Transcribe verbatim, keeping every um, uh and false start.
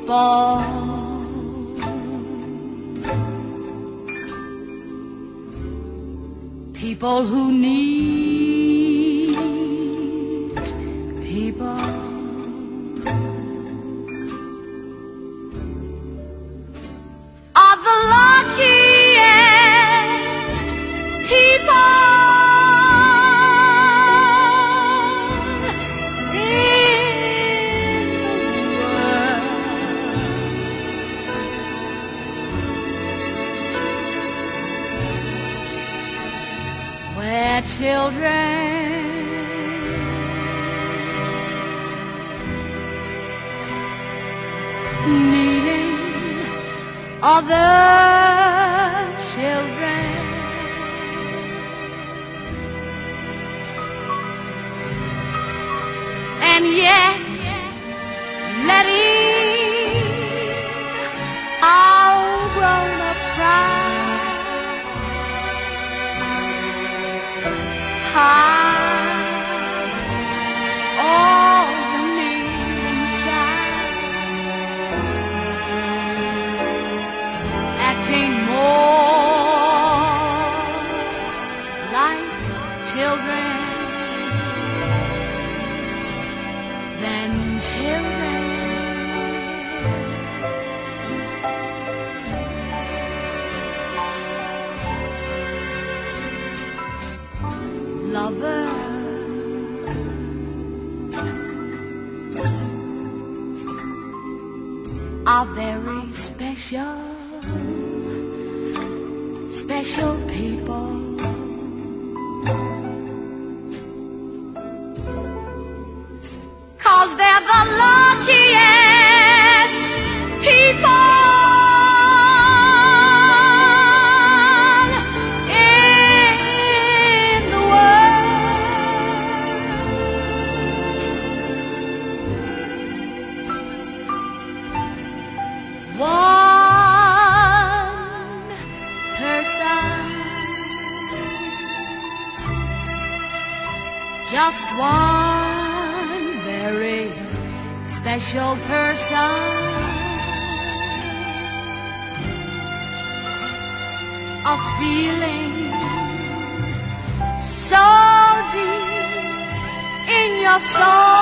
people, people who need people, are the luckiest people in the world. Where children needing other children, and yet letting our grown-up cry. Hide all the moonshine, acting more like children than children. Lovers are very special, special people. Cause they're the luckiest people in the world. One person, just one very special person, a feeling so deep in your soul.